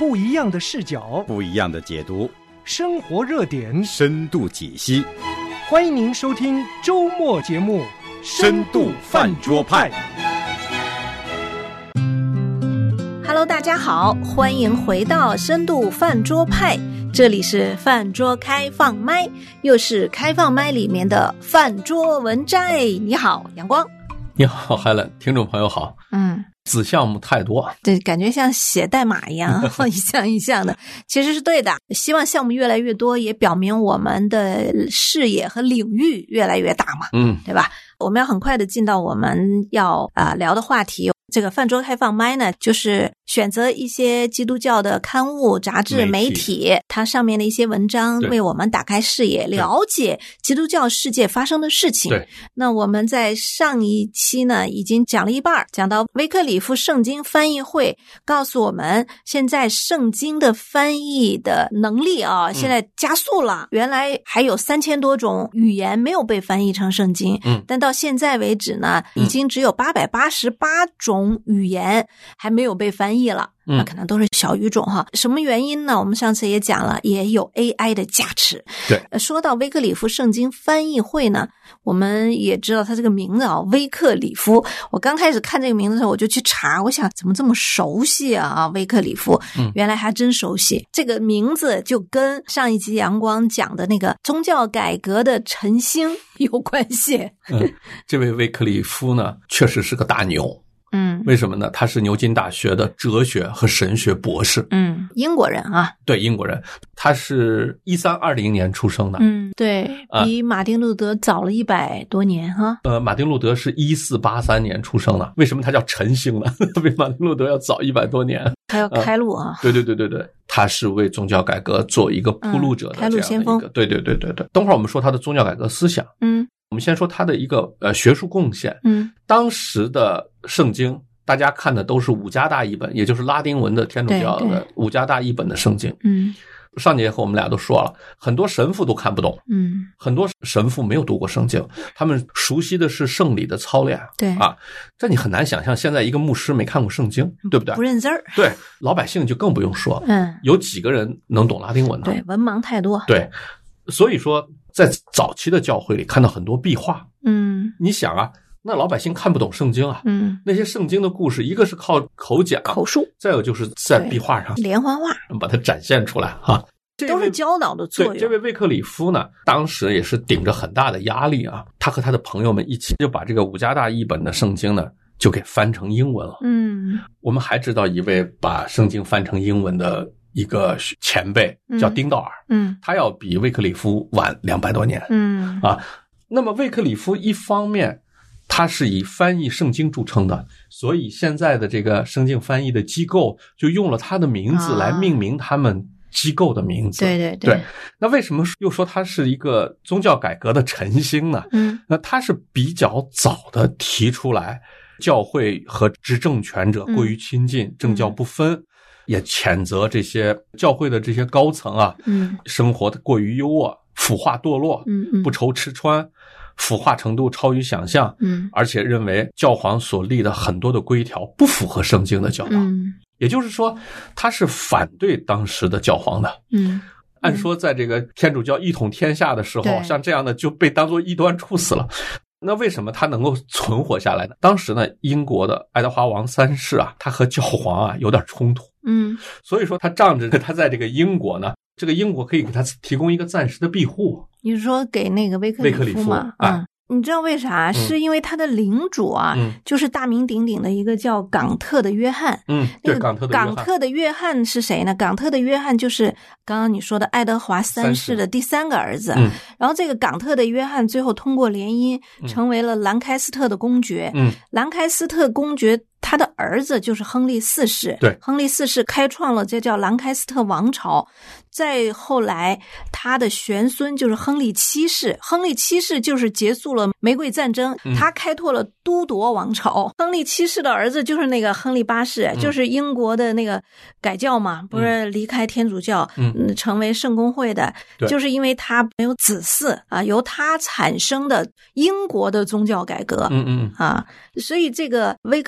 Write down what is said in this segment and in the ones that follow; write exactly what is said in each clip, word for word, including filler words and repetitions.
不一样的视角， 不一样的解读， 生活热点， 深度解析。 欢迎您收听周末节目《 深度饭桌派》。 Hello， 大家好，欢迎回到深度饭桌派，这里是饭桌开放麦，又是开放麦里面的饭桌文摘。你好，阳光。 你好，海伦，听众朋友好。嗯，子项目太多， 对，感觉像写代码一样，一项一项的，其实是对的。希望项目越来越多，也表明我们的视野和领域越来越大嘛，嗯，对吧？我们要很快的进到我们要啊、呃、聊的话题。这个饭桌开放麦呢，就是选择一些基督教的刊物、杂志、媒体，它上面的一些文章，为我们打开视野，了解基督教世界发生的事情。 对， 那我们在上一期呢，已经讲了一半，讲到威克里夫圣经翻译会告诉我们，现在圣经的翻译的能力啊，现在加速了。嗯、原来还有三千多种语言没有被翻译成圣经，嗯，但到现在为止呢，已经只有八百八十八种语言还没有被翻译了，那可能都是小语种哈。什么原因呢？我们上次也讲了，也有 A I 的加持。 对， 说到威克里夫圣经翻译会呢，我们也知道他这个名字啊，威克里夫。我刚开始看这个名字的时候，我就去查，我想怎么这么熟悉啊？威克里夫，嗯，原来还真熟悉。这个名字就跟上一集阳光讲的那个宗教改革的晨星有关系。 嗯，这位威克里夫呢，确实是个大牛。嗯，为什么呢？他是牛津大学的哲学和神学博士。 嗯，英国人啊。 对，英国人。他是一三二零年出生的。 嗯，对，比马丁路德早了一百多年哈。 呃，马丁路德是一四八三年出生的。为什么他叫晨星呢？比马丁路德要早一百多年。 他要开路啊。 呃、对对对对对，他是为宗教改革做一个铺路者的、嗯、 开路先锋。 对对对对对。等会儿我们说他的宗教改革思想。嗯。我们先说他的一个呃学术贡献。嗯，当时的圣经大家看的都是五加大译本，也就是拉丁文的天主教的五加大译本的圣经。嗯，上节和我们俩都说了，很多神父都看不懂。嗯，很多神父没有读过圣经，他们熟悉的是圣礼的操练。 对啊，这你很难想象，现在一个牧师没看过圣经，对不对？ 不认字儿。 对，老百姓就更不用说了。嗯，有几个人能懂拉丁文呢？ 对，文盲太多。 对，所以说在早期的教会里看到很多壁画。嗯，你想啊，那老百姓看不懂圣经啊，嗯，那些圣经的故事，一个是靠口讲、 口述， 再有就是在壁画上连环画， 把它展现出来哈， 都是教导的作用。 对，这位威克里夫呢，当时也是顶着很大的压力啊，他和他的朋友们一起就把这个五加大译本的圣经呢，就给翻成英文了。嗯，我们还知道一位把圣经翻成英文的一个前辈，叫丁道尔，嗯，他要比威克里夫晚两百多年。嗯啊，那么威克里夫一方面他是以翻译圣经著称的，所以现在的这个圣经翻译的机构就用了他的名字来命名他们机构的名字。 啊、对对 对, 对。那为什么又说他是一个宗教改革的晨星呢？嗯，那他是比较早的提出来，教会和执政权者过于亲近，嗯、政教不分。嗯，也谴责这些教会的这些高层啊，嗯，生活的过于优渥，腐化堕落，嗯嗯，不愁吃穿，腐化程度超于想象，嗯，而且认为教皇所立的很多的规条不符合圣经的教导，嗯，也就是说，他是反对当时的教皇的，嗯，按说在这个天主教一统天下的时候，像这样的就被当作异端处死了。那为什么他能够存活下来呢？当时呢，英国的爱德华王三世啊，他和教皇啊有点冲突，嗯，所以说他仗着他在这个英国呢，这个英国可以给他提供一个暂时的庇护。 你是说给那个威克里夫吗？啊、嗯。你知道为啥？嗯、是因为他的领主啊、嗯，就是大名鼎鼎的一个叫冈特的约翰。嗯，对，冈特的约翰。冈特的约翰是谁呢？冈特的约翰就是刚刚你说的爱德华三世的第三个儿子。嗯，然后这个冈特的约翰最后通过联姻成为了兰开斯特的公爵。嗯，兰开斯特公爵他的儿子就是亨利四世。 对， 亨利四世开创了这叫兰开斯特王朝。再后来他的玄孙就是亨利七世，亨利七世就是结束了玫瑰战争，嗯、他开拓了都铎王朝。亨利七世的儿子就是那个亨利八世，嗯、就是英国的那个改教嘛，不是离开天主教，嗯，成为圣公会的，就是因为他没有子嗣啊，由他产生的英国的宗教改革，嗯嗯啊，所以这个威克里夫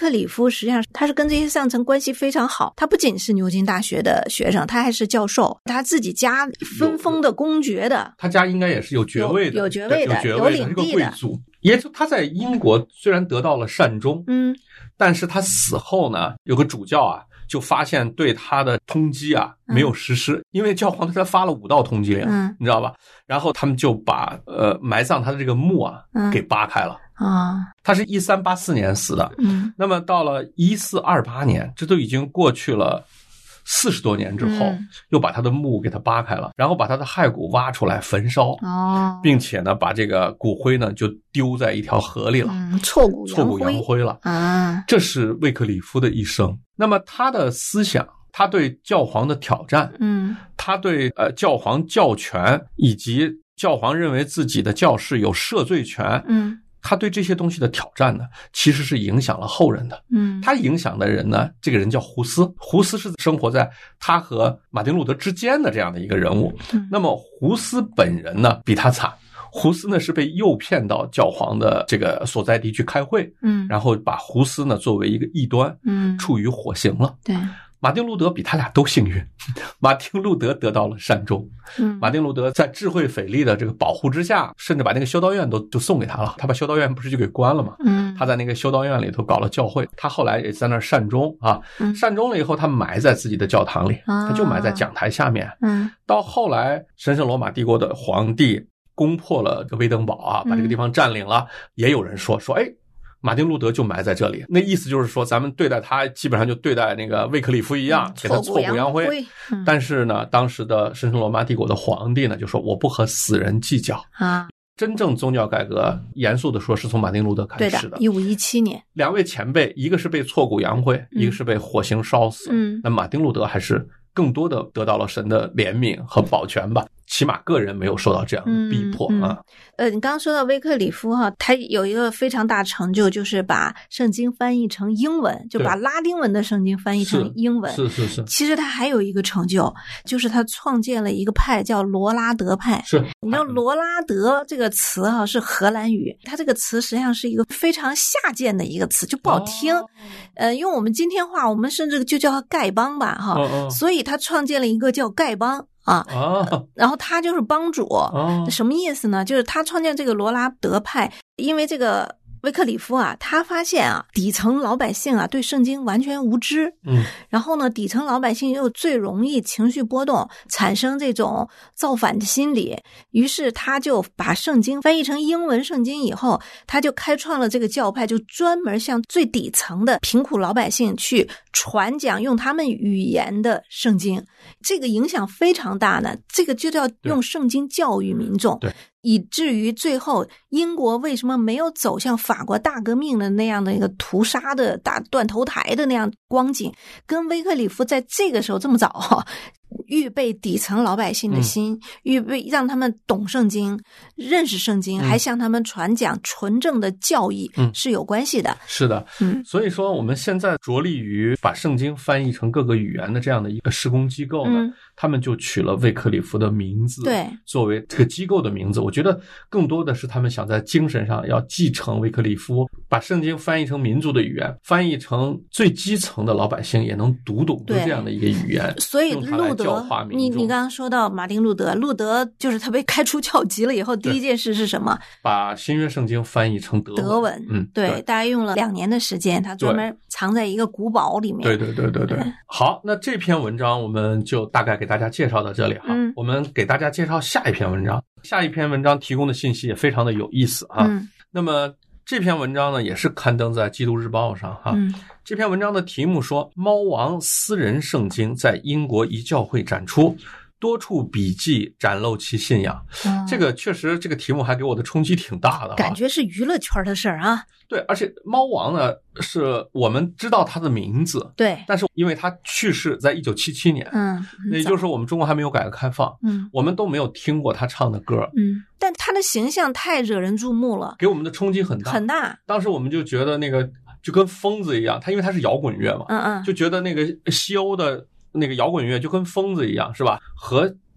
夫实际上他是跟这些上层关系非常好，他不仅是牛津大学的学生，他还是教授，他自己家分封的公爵的， 他家应该也是有爵位的， 有, 有爵位的， 有, 有领地的， 这个贵族。也就他在英国虽然得到了善终， 嗯， 但是他死后呢，有个主教啊，就发现对他的通缉啊没有实施，嗯、因为教皇对他发了五道通缉令， 嗯， 你知道吧？然后他们就把呃埋葬他的这个墓啊、嗯、给扒开了。 啊， 他是一三八四年死的， 嗯， 那么到了一四二八年，这都已经过去了四十多年之后、嗯、又把他的墓给他扒开了，然后把他的骸骨挖出来焚烧， 哦， 并且呢把这个骨灰呢就丢在一条河里了， 嗯，挫骨挫骨扬灰了啊。 这是卫克里夫的一生。那么他的思想，他对教皇的挑战， 嗯， 他对呃教皇教权以及教皇认为自己的教士有赦罪权， 嗯， 他对这些东西的挑战呢，其实是影响了后人的。 嗯， 他影响的人呢，这个人叫胡斯，胡斯是生活在他和马丁路德之间的这样的一个人物。 嗯， 那么胡斯本人呢，比他惨。胡斯呢是被诱骗到教皇的这个所在地去开会， 嗯， 然后把胡斯呢作为一个异端， 嗯， 处于火刑了。 对。 马丁路德比他俩都幸运，马丁路德得到了善终。 嗯， 马丁路德在智慧斐利的这个保护之下，甚至把那个修道院都就送给他了。他把修道院不是就给关了吗？ 嗯， 他在那个修道院里头搞了教会，他后来也在那儿善终啊。 嗯， 善终了以后，他埋在自己的教堂里， 啊、 他就埋在讲台下面。 嗯， 到后来神圣罗马帝国的皇帝攻破了威登堡啊，把这个地方占领了，嗯、也有人说说，哎。马丁路德就埋在这里，那意思就是说咱们对待他基本上就对待那个卫克里夫一样， 嗯、 给他挫骨扬灰、 嗯、 但是呢当时的神圣罗马帝国的皇帝呢就说我不和死人计较啊。 真正宗教改革严肃的说是从马丁路德开始的， 一五一七年。 两位前辈一个是被挫骨扬灰、嗯、一个是被火刑烧死， 嗯， 那马丁路德还是更多的得到了神的怜悯和保全吧，起码个人没有受到这样的逼迫、 嗯嗯、 啊。 呃，你刚刚说到威克里夫哈，他有一个非常大成就，就是把圣经翻译成英文，就把拉丁文的圣经翻译成英文。 是是 是, 是。 其实他还有一个成就，就是他创建了一个派叫罗拉德派。 是。 你知道罗拉德这个词哈、啊、是荷兰语，它这个词实际上是一个非常下贱的一个词，就不好听。哦、呃，用我们今天话，我们甚至就叫它丐帮吧哈。 哦哦。 所以他创建了一个叫丐帮。啊、 哦， 然后他就是帮主、 哦、 什么意思呢？就是他创建这个罗拉德派，因为这个威克里夫啊，他发现啊，底层老百姓啊对圣经完全无知， 嗯， 然后呢，底层老百姓又最容易情绪波动，产生这种造反的心理，于是他就把圣经翻译成英文圣经以后，他就开创了这个教派，就专门向最底层的贫苦老百姓去传讲用他们语言的圣经，这个影响非常大呢。这个就叫用圣经教育民众， 对。 以至于最后英国为什么没有走向法国大革命的那样的一个屠杀的大断头台的那样光景，跟威克里夫在这个时候这么早预备底层老百姓的心、嗯、预备让他们懂圣经认识圣经、嗯、还向他们传讲纯正的教义、嗯、是有关系的。 是的， 嗯， 所以说我们现在着力于把圣经翻译成各个语言的这样的一个施工机构呢、嗯、他们就取了卫克里夫的名字， 对， 作为这个机构的名字。我觉得更多的是他们想在精神上要继承卫克里夫，把圣经翻译成民族的语言，翻译成最基层的老百姓也能读懂的这样的一个语言。 所以路德，你你刚刚说到马丁路德，路德就是他被开除教籍了以后，第一件事是什么？ 把新约圣经翻译成德文。 德文， 嗯， 对， 对大概用了两年的时间，他专门藏在一个古堡里面。 对对对对对。好，那这篇文章我们就大概给大家介绍到这里哈。 嗯， 我们给大家介绍下一篇文章。下一篇文章提供的信息也非常的有意思啊。 嗯， 那么这篇文章呢，也是刊登在《基督日报》上哈。 嗯， 这篇文章的题目说，猫王私人圣经在英国一教会展出，多处笔记展露其信仰。 嗯、 这个确实，这个题目还给我的冲击挺大的， 感觉是娱乐圈的事儿啊。 对，而且猫王呢，是我们知道他的名字， 对， 但是因为他去世在一九七七年， 嗯， 那也就是说我们中国还没有改革开放， 嗯， 我们都没有听过他唱的歌， 嗯，但他的形象太惹人注目了， 给我们的冲击很大很大。 当时我们就觉得那个就跟疯子一样，他因为他是摇滚乐嘛， 嗯嗯， 就觉得那个西欧的那个摇滚乐就跟疯子一样，是吧？和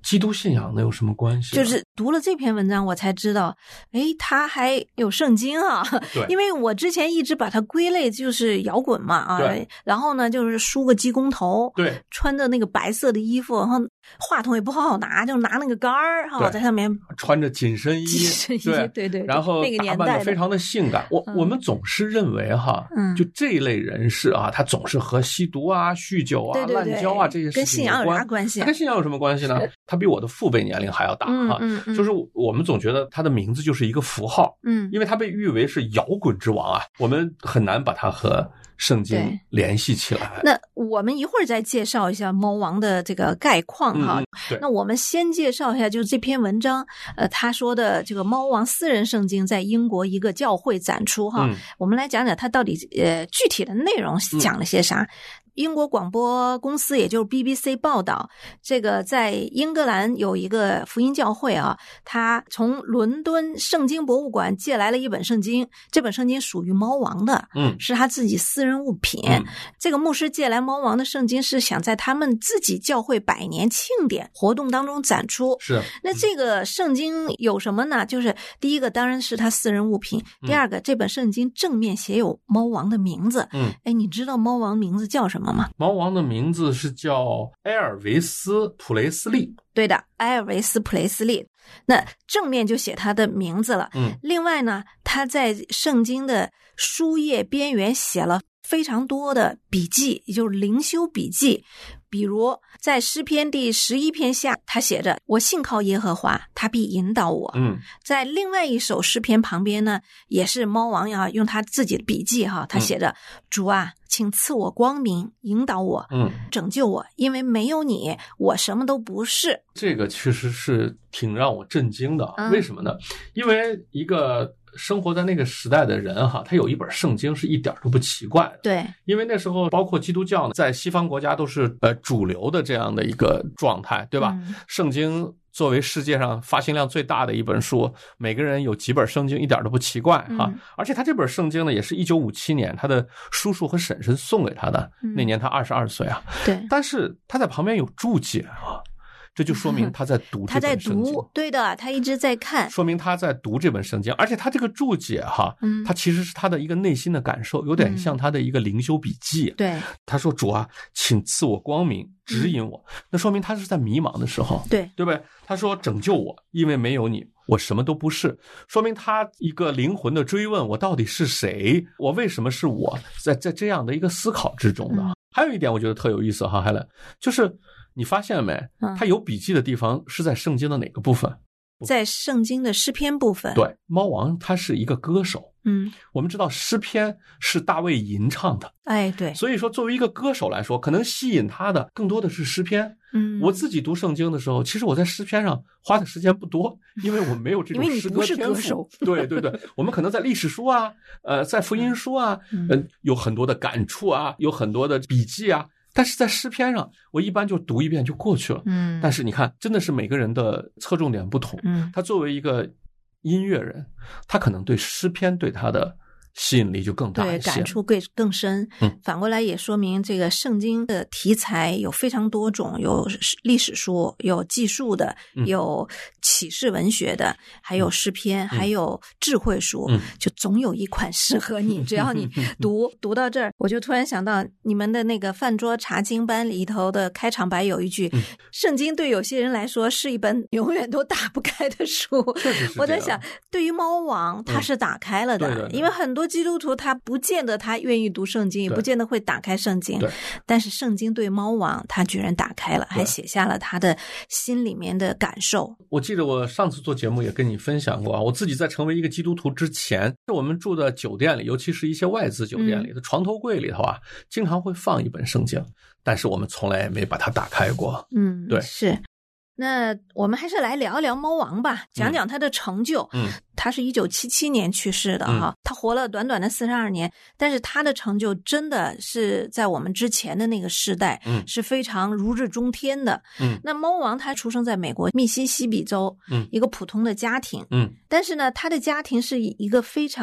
基督信仰能有什么关系？ 就是读了这篇文章我才知道，诶，他还有圣经啊。 对， 因为我之前一直把它归类就是摇滚嘛啊， 对， 然后呢就是梳个鸡公头， 对， 穿着那个白色的衣服，然后话筒也不好好拿，就拿那个杆儿哈，在上面穿着紧身衣， 紧身衣， 对对对， 然后那个年代打扮得非常的性感。我、嗯、我们总是认为哈，嗯，就这一类人士啊，他总是和吸毒啊、酗酒啊、 对对对滥交啊这些事情跟信仰有啥关系、啊？ 他跟信仰有什么关系呢？他比我的父辈年龄还要大哈、 嗯嗯嗯， 就是我们总觉得他的名字就是一个符号， 嗯， 因为他被誉为是摇滚之王啊，我们很难把他和圣经联系起来。 那我们一会儿再介绍一下猫王的这个概况哈、 嗯。对， 那我们先介绍一下，就是这篇文章，呃，他说的这个猫王私人圣经在英国一个教会展出哈、 嗯。 我们来讲讲他到底呃具体的内容讲了些啥。嗯，英国广播公司也就是 B B C 报道，这个在英格兰有一个福音教会啊，他从伦敦圣经博物馆借来了一本圣经，这本圣经属于猫王的， 嗯， 是他自己私人物品。 嗯、 这个牧师借来猫王的圣经是想在他们自己教会百年庆典活动当中展出。 是， 那这个圣经有什么呢？就是第一个当然是他私人物品，第二个、嗯、这本圣经正面写有猫王的名字。 嗯， 哎，你知道猫王名字叫什么？ 猫王的名字是叫埃尔维斯普雷斯利。 对的，埃尔维斯普雷斯利。那正面就写他的名字了。 嗯， 另外呢，他在圣经的书页边缘写了非常多的笔记，也就是灵修笔记。比如在诗篇第十一篇下，他写着我信靠耶和华，他必引导我。 嗯， 在另外一首诗篇旁边呢，也是猫王啊用他自己的笔记哈，他写着、嗯、主啊，请赐我光明，引导我， 嗯， 拯救我，因为没有你我什么都不是。 这个其实是挺让我震惊的、嗯、为什么呢？因为一个生活在那个时代的人哈，他有一本圣经是一点都不奇怪的。 对， 因为那时候包括基督教在西方国家都是呃主流的这样的一个状态，对吧？ 嗯、 圣经作为世界上发行量最大的一本书，每个人有几本圣经一点都不奇怪哈、 嗯。 而且他这本圣经呢，也是一九五七年他的叔叔和婶婶送给他的， 嗯、 那年他二十二岁啊。 对， 但是他在旁边有注解啊。这就说明他在读这本圣经， 他在读，对的，他一直在看， 说明他在读这本圣经，而且他这个注解哈，嗯，他其实是他的一个内心的感受，有点像他的一个灵修笔记。 嗯、对， 他说：“主啊，请赐我光明，指引我。嗯”那说明他是在迷茫的时候， 对， 对不对？他说：“拯救我，因为没有你，我什么都不是。”说明他一个灵魂的追问：我到底是谁？我为什么是我？在在这样的一个思考之中的。嗯、还有一点，我觉得特有意思哈，海伦，就是。你发现没？他有笔记的地方是在圣经的哪个部分？ 在圣经的诗篇部分。 对，猫王他是一个歌手。 嗯， 我们知道诗篇是大卫吟唱的。 哎，对。 所以说，作为一个歌手来说，可能吸引他的更多的是诗篇。 嗯， 我自己读圣经的时候，其实我在诗篇上花的时间不多，因为我没有这种诗歌天赋。 因为你不是歌手。 对对对，我们可能在历史书啊，呃，在福音书啊，嗯、呃，有很多的感触啊，有很多的笔记啊。但是在诗篇上，我一般就读一遍就过去了。 嗯， 但是你看，真的是每个人的侧重点不同。 嗯， 他作为一个音乐人，他可能对诗篇对他的吸引力就更大一些， 对，感触更更深。 嗯， 反过来也说明这个圣经的题材有非常多种，有历史书，有记述的， 嗯、 有启示文学的，还有诗篇， 嗯、 还有智慧书， 嗯、 就总有一款适合你。只要你读读到这儿，我就突然想到你们的那个饭桌查经班里头的开场白有一句： 嗯、 圣经对有些人来说是一本永远都打不开的书。 确实是。 我在想，对于猫王，他是打开了的， 嗯、对对对， 因为很多基督徒他不见得他愿意读圣经，也不见得会打开圣经，但是圣经对猫王他居然打开了，还写下了他的心里面的感受。 我记得我上次做节目也跟你分享过啊，我自己在成为一个基督徒之前，我们住的酒店里，尤其是一些外资酒店里的床头柜里头啊，嗯、经常会放一本圣经，但是我们从来也没把它打开过。 嗯， 对， 是。那我们还是来聊一聊猫王吧，讲讲他的成就。 嗯， 他是一九七七年去世的哈、嗯，他活了短短的四十二年，但是他的成就真的是在我们之前的那个时代， 嗯， 是非常如日中天的。 嗯， 那猫王他出生在美国密西西比州， 嗯， 一个普通的家庭， 嗯， 但是呢，他的家庭是一个非常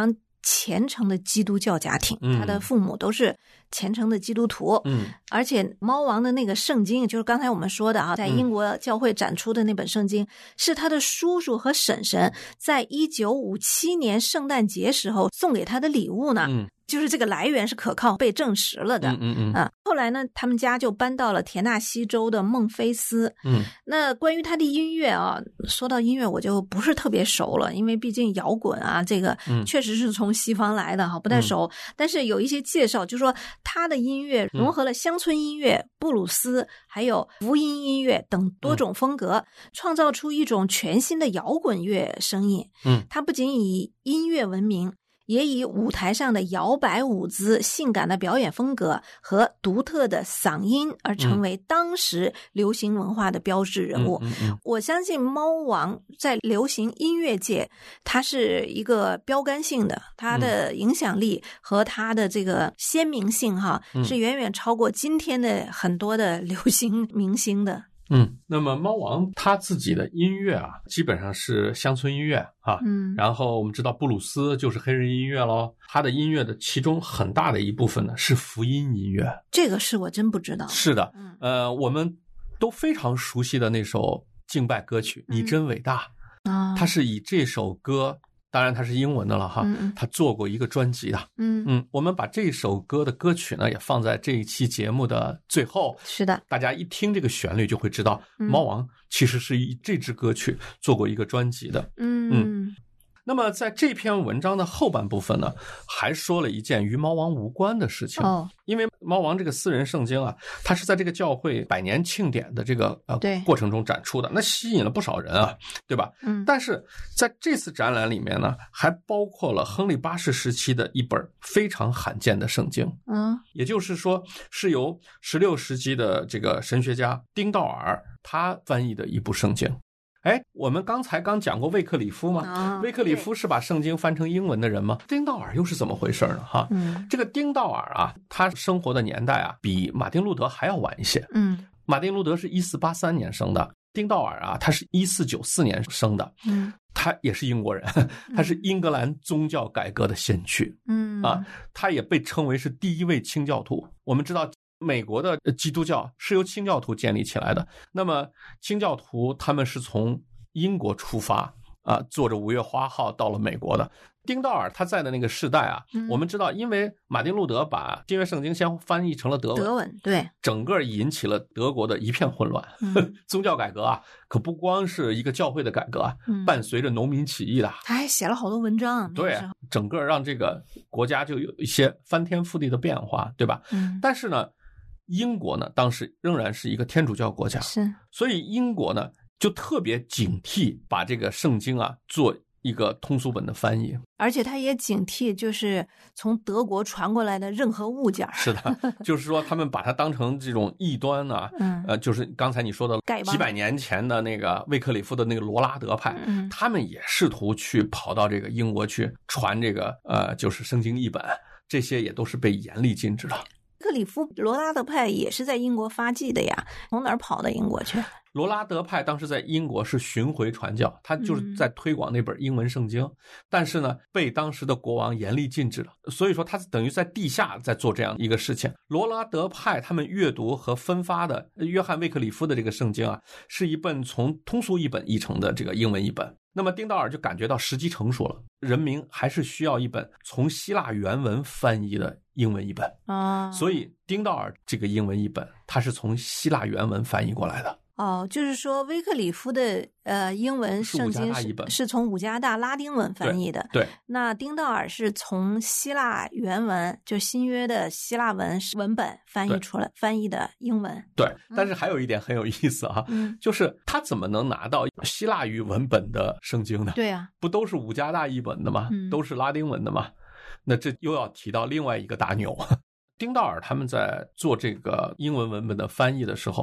虔诚的基督教家庭， 嗯、 他的父母都是虔诚的基督徒。 嗯， 而且猫王的那个圣经，就是刚才我们说的啊，在英国教会展出的那本圣经，嗯、是他的叔叔和婶婶在一九五七年圣诞节时候送给他的礼物呢。 嗯。 就是这个来源是可靠，被证实了的。 嗯嗯嗯。 啊，后来呢，他们家就搬到了田纳西州的孟菲斯。 嗯。 那关于他的音乐啊，说到音乐我就不是特别熟了，因为毕竟摇滚啊，这个确实是从西方来的哈，不太熟。嗯、但是有一些介绍，就是说他的音乐融合了乡村音乐、嗯、布鲁斯，还有福音音乐等多种风格，嗯、创造出一种全新的摇滚乐声音。 嗯， 他不仅以音乐闻名，也以舞台上的摇摆舞姿、性感的表演风格和独特的嗓音而成为当时流行文化的标志人物。 嗯嗯嗯、 我相信猫王在流行音乐界，它是一个标杆性的，它的影响力和它的这个鲜明性哈， 嗯、 是远远超过今天的很多的流行明星的。 嗯，那么猫王他自己的音乐啊，基本上是乡村音乐啊， 嗯，然后我们知道布鲁斯就是黑人音乐咯，他的音乐的其中很大的一部分呢是福音音乐。 这个是我真不知道。 是的，嗯、呃，我们都非常熟悉的那首敬拜歌曲《你真伟大》 啊， 他是以这首歌。当然它是英文的了哈， 嗯、 他做过一个专辑的。 嗯嗯，我们把这首歌的歌曲呢也放在这一期节目的最后。 是的， 大家一听这个旋律就会知道，嗯、猫王其实是以这支歌曲做过一个专辑的。 嗯嗯。那么在这篇文章的后半部分呢，还说了一件与猫王无关的事情。 哦， 因为猫王这个私人圣经啊，它是在这个教会百年庆典的这个呃过程中展出的，那吸引了不少人啊，对吧？ 嗯。 但是在这次展览里面呢，还包括了亨利八世时期的一本非常罕见的圣经。 嗯， 也就是说，是由十六世纪的这个神学家丁道尔他翻译的一部圣经。哎，我们刚才刚讲过卫克里夫吗？ 啊、 卫克里夫是把圣经翻成英文的人吗？丁道尔又是怎么回事呢？哈， 嗯， 这个丁道尔啊，他生活的年代啊，比马丁路德还要晚一些。 嗯， 马丁路德是一四八三年生的，丁道尔啊，他是一四九四年生的。 嗯， 他也是英国人，他是英格兰宗教改革的先驱。 嗯啊，他也被称为是第一位清教徒。我们知道。美国的基督教是由清教徒建立起来的，那么清教徒他们是从英国出发啊，坐着五月花号到了美国的。丁道尔他在的那个时代啊， 嗯、 我们知道，因为马丁路德把新约圣经先翻译成了德文， 德文对， 整个引起了德国的一片混乱。 嗯、 宗教改革啊，可不光是一个教会的改革啊， 嗯、 伴随着农民起义的， 他还写了好多文章。 对，整个让这个国家就有一些翻天覆地的变化，对吧？ 嗯， 但是呢。英国呢，当时仍然是一个天主教国家， 是， 所以英国呢就特别警惕把这个圣经啊做一个通俗本的翻译， 而且他也警惕就是从德国传过来的任何物件。 是的，就是说他们把它当成这种异端啊， 嗯， 呃，就是刚才你说的几百年前的那个卫克里夫的那个罗拉德派， 嗯， 他们也试图去跑到这个英国去传这个呃，就是圣经译本，这些也都是被严厉禁止的。 克里夫罗拉德派也是在英国发迹的呀，从哪儿跑到英国去？ 罗拉德派当时在英国是巡回传教，他就是在推广那本英文圣经，嗯、但是呢，被当时的国王严厉禁止了。所以说，他等于在地下在做这样一个事情。罗拉德派他们阅读和分发的约翰卫克里夫的这个圣经啊，是一本从通俗译本译成的这个英文译本。那么丁道尔就感觉到时机成熟了，人民还是需要一本从希腊原文翻译的英文译本啊， 所以丁道尔这个英文译本，它是从希腊原文翻译过来的。 哦，就是说威克里夫的呃英文圣经 是, 是从五加大拉丁文翻译的， 对。对那丁道尔是从希腊原文，就新约的希腊文文本翻译出来，翻译的英文。 对，但是还有一点很有意思啊， 嗯， 就是他怎么能拿到希腊语文本的圣经呢？ 对啊， 不都是五加大译本的吗？ 嗯、 都是拉丁文的吗？那这又要提到另外一个大牛。丁道尔他们在做这个英文文本的翻译的时候， 嗯，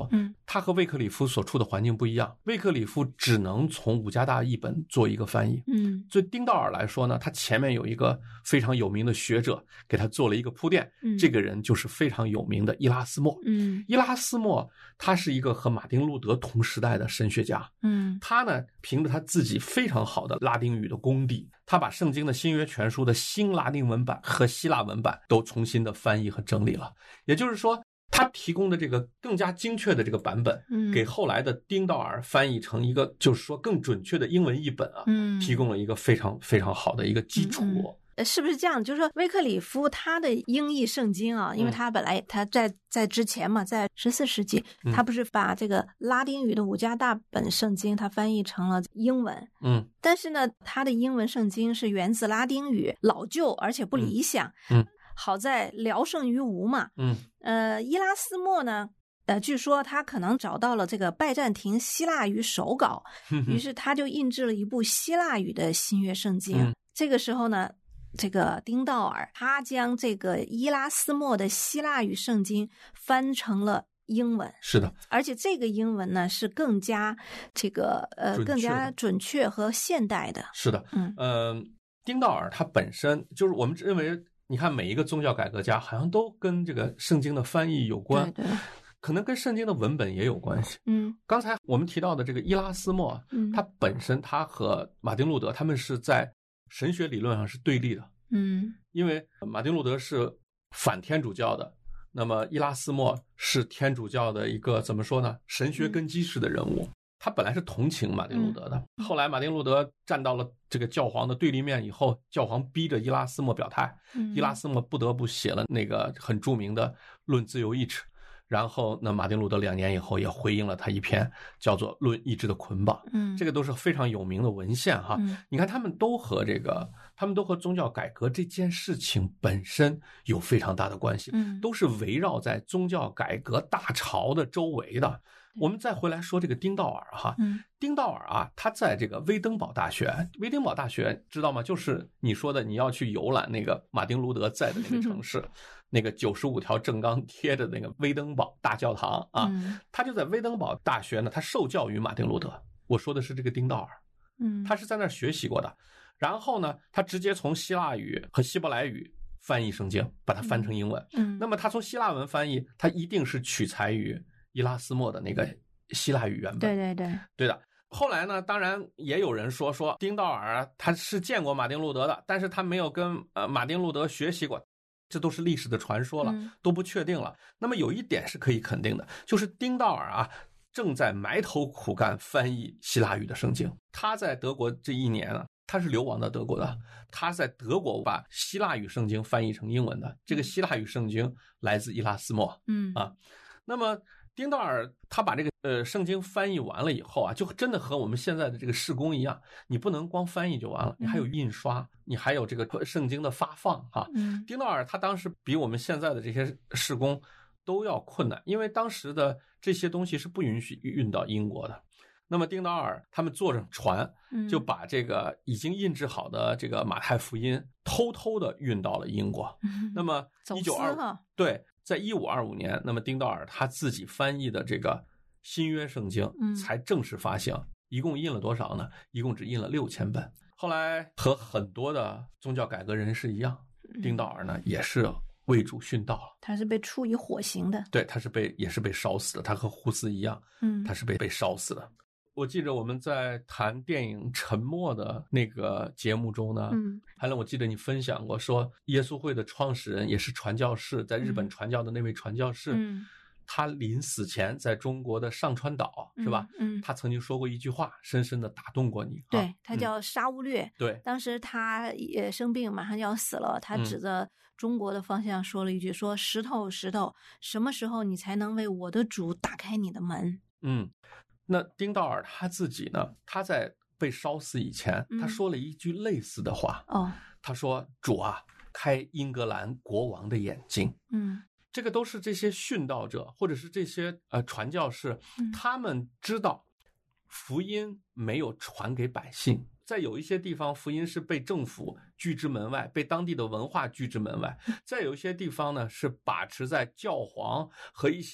他和卫克里夫所处的环境不一样，卫克里夫只能从五加大译本做一个翻译。 嗯， 对丁道尔来说呢，他前面有一个非常有名的学者给他做了一个铺垫， 嗯， 这个人就是非常有名的伊拉斯谟。 嗯， 伊拉斯谟他是一个和马丁路德同时代的神学家。 嗯， 他呢凭着他自己非常好的拉丁语的功底，他把圣经的新约全书的新拉丁文版和希腊文版都重新的翻译和整理了。也就是说，他提供的这个更加精确的这个版本， 嗯， 给后来的丁道尔翻译成一个就是说更准确的英文译本啊， 嗯， 提供了一个非常非常好的一个基础。 嗯嗯，是不是这样？就是说，威克里夫他的英译圣经啊，因为他本来他在在之前嘛，在十四世纪，他不是把这个拉丁语的五加大本圣经，他翻译成了英文。 嗯， 但是呢，他的英文圣经是源自拉丁语，老旧而且不理想。 嗯。嗯好在聊胜于无嘛。 嗯， 呃，伊拉斯谟呢，呃，据说他可能找到了这个拜占庭希腊语手稿，于是他就印制了一部希腊语的新约圣经。嗯、这个时候呢，这个丁道尔他将这个伊拉斯谟的希腊语圣经翻成了英文。 是的， 而且这个英文呢是更加这个呃更加准确和现代的。 是的，嗯呃，丁道尔他本身就是我们认为。你看每一个宗教改革家好像都跟这个圣经的翻译有关， 对对， 可能跟圣经的文本也有关系。 嗯， 刚才我们提到的这个伊拉斯谟，嗯，他本身他和马丁路德他们是在神学理论上是对立的。 嗯， 因为马丁路德是反天主教的，那么伊拉斯谟是天主教的一个怎么说呢？神学根基式的人物。嗯，他本来是同情马丁路德的，后来马丁路德站到了这个教皇的对立面以后，教皇逼着伊拉斯谟表态，伊拉斯谟不得不写了那个很著名的《论自由意志》，然后那马丁路德两年以后也回应了他一篇叫做《论意志的捆绑》，嗯，这个都是非常有名的文献哈。嗯，你看他们都和这个，他们都和宗教改革这件事情本身有非常大的关系，嗯，都是围绕在宗教改革大潮的周围的。我们再回来说这个丁道尔哈，嗯，丁道尔啊，他在这个威登堡大学，威登堡大学知道吗？就是你说的你要去游览那个马丁路德在的那个城市，那个九十五条正纲贴着那个威登堡大教堂啊，嗯，他就在威登堡大学呢，他受教于马丁路德。我说的是这个丁道尔，嗯，他是在那儿学习过的。然后呢，他直接从希腊语和希伯来语翻译圣经，把它翻成英文。嗯，那么他从希腊文翻译，他一定是取材于伊拉斯谟的那个希腊语原本。 对对对， 对的。后来呢，当然也有人说说丁道尔他是见过马丁路德的，但是他没有跟呃马丁路德学习过，这都是历史的传说了，都不确定了。那么有一点是可以肯定的，就是丁道尔啊正在埋头苦干翻译希腊语的圣经。他在德国这一年啊，他是流亡到德国的，他在德国把希腊语圣经翻译成英文的。这个希腊语圣经来自伊拉斯谟，嗯啊，那么丁道尔他把这个呃圣经翻译完了以后啊，就真的和我们现在的这个事工一样，你不能光翻译就完了，你还有印刷，你还有这个圣经的发放哈。嗯，丁道尔他当时比我们现在的这些事工都要困难，因为当时的这些东西是不允许运到英国的。那么丁道尔他们坐上船，就把这个已经印制好的这个马太福音偷偷的运到了英国。嗯，那么一九二五对。在一五二五年，那么丁道尔他自己翻译的这个新约圣经才正式发行，嗯，一共印了多少呢？一共只印了六千本。后来和很多的宗教改革人士一样，嗯，丁道尔呢也是为主殉道了。 他是被处以火刑的。 对，他是被也是被烧死的，他和胡斯一样，嗯，他是被被烧死的。我记得我们在谈电影《沉默》的那个节目中呢，嗯，还有我记得你分享过说，耶稣会的创始人也是传教士，在日本传教的那位传教士，嗯，他临死前在中国的上川岛，嗯，是吧？嗯，他曾经说过一句话，深深的打动过你。 对，啊，他叫沙乌略，嗯。 对， 当时他也生病，马上就要死了，他指着中国的方向说了一句，说石头石头，什么时候你才能为我的主打开你的门？ 嗯。那丁道尔他自己呢，他在被烧死以前，他说了一句类似的话。哦，他说：“主啊，开英格兰国王的眼睛。”嗯，这个都是这些殉道者或者是这些呃传教士，嗯，他们知道福音没有传给百姓，在有一些地方福音是被政府拒之门外，被当地的文化拒之门外，在有一些地方呢是把持在教皇和一些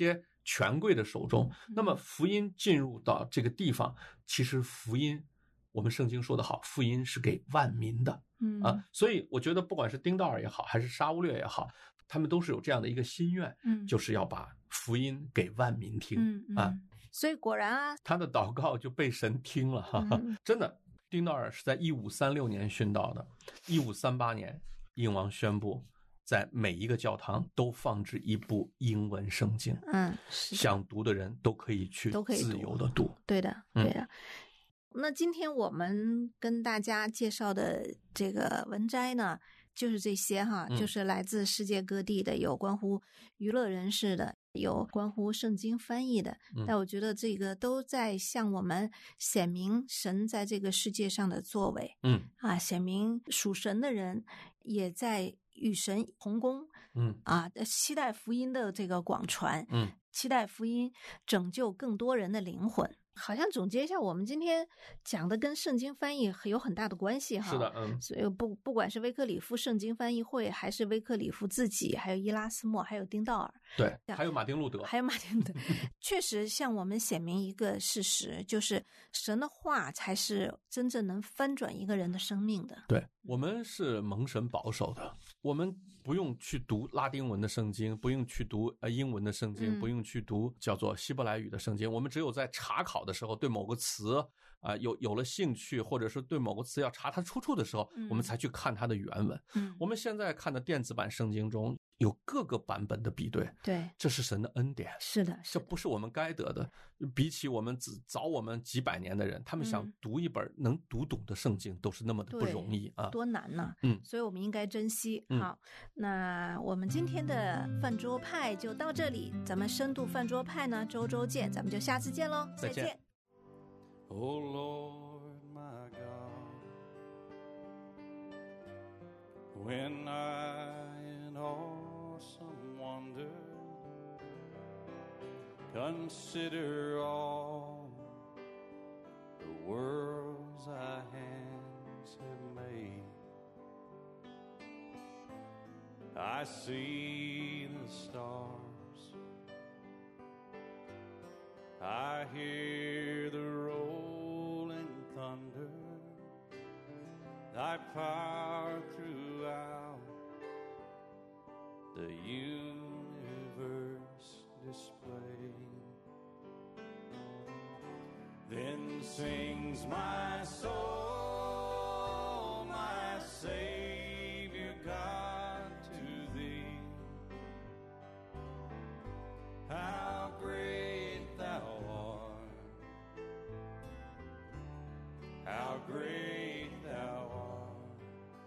权贵的手中。那么福音进入到这个地方，其实福音我们圣经说得好，福音是给万民的。嗯啊，所以我觉得不管是丁道尔也好，还是沙乌略也好，他们都是有这样的一个心愿，嗯，就是要把福音给万民听。嗯嗯啊， 所以果然啊， 他的祷告就被神听了，哈哈，嗯、真的。丁道尔是在一五三六年殉道的，一五三八年，英王宣布在每一个教堂都放置一部英文圣经，嗯，想读的人都可以去自由的读， 对的，对的。嗯，那今天我们跟大家介绍的这个文摘呢，就是这些哈，嗯、就是来自世界各地的，有关乎娱乐人士的，有关乎圣经翻译的，嗯、但我觉得这个都在向我们显明神在这个世界上的作为，嗯啊，显明属神的人也在与神同工，嗯啊，期待福音的这个广传，嗯，期待福音拯救更多人的灵魂。好像总结一下，我们今天讲的跟圣经翻译有很大的关系哈。 是的，嗯， 所以不不管是威克里夫圣经翻译会，还是威克里夫自己，还有伊拉斯谟，还有丁道尔， 对，还有马丁路德， 还有马丁路德，确实向我们显明一个事实，就是神的话才是真正能翻转一个人的生命的。 对，我们是蒙神保守的，我们不用去读拉丁文的圣经，不用去读呃英文的圣经，嗯、不用去读叫做希伯来语的圣经，我们只有在查考的时候，对某个词啊、呃、有有了兴趣，或者是对某个词要查它出处的时候，嗯、我们才去看它的原文。嗯，我们现在看的电子版圣经中有各个版本的比对， 对， 这是神的恩典， 是的， 这不是我们该得的。比起我们早我们几百年的人，他们想读一本能读懂的圣经，都是那么的不容易啊， 多难呢。嗯，所以我们应该珍惜。嗯、好，那我们今天的饭桌派就到这里，咱们深度饭桌派呢，周周见，咱们就下次见喽， 再见。 再见。 Oh Lord, my God, when I in awesome wonder consider all the worlds thy hands have made, I see the stars, I hear the rolling thunder, thy power throughout the universe displayed. Then sings my soul, my Savior God, to thee. How great thou art, how great thou art.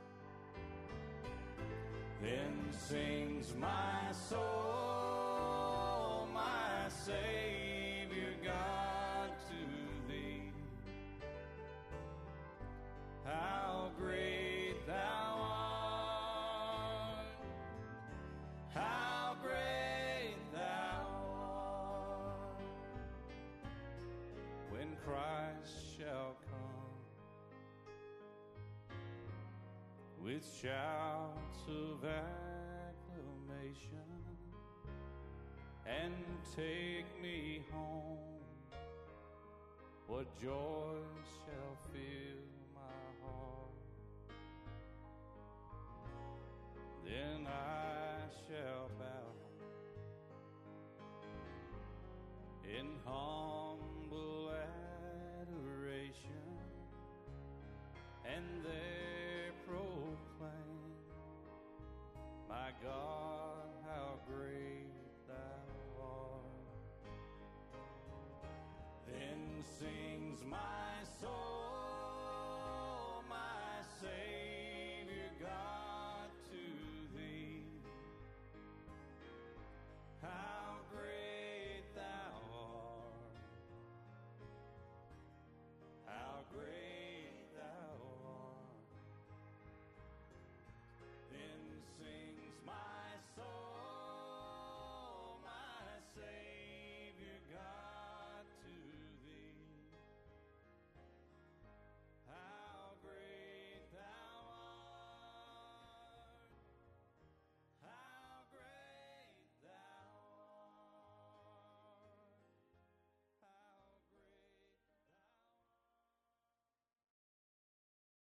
Then sings my soul, my Savior God, to thee. How great thou art, how great thou art. When Christ shall come with shouts of acclamation and take me home, what joy shall fill my heart. Then I shall bow in humble adoration and there proclaim, my God, how great thou art. Then sings my soul,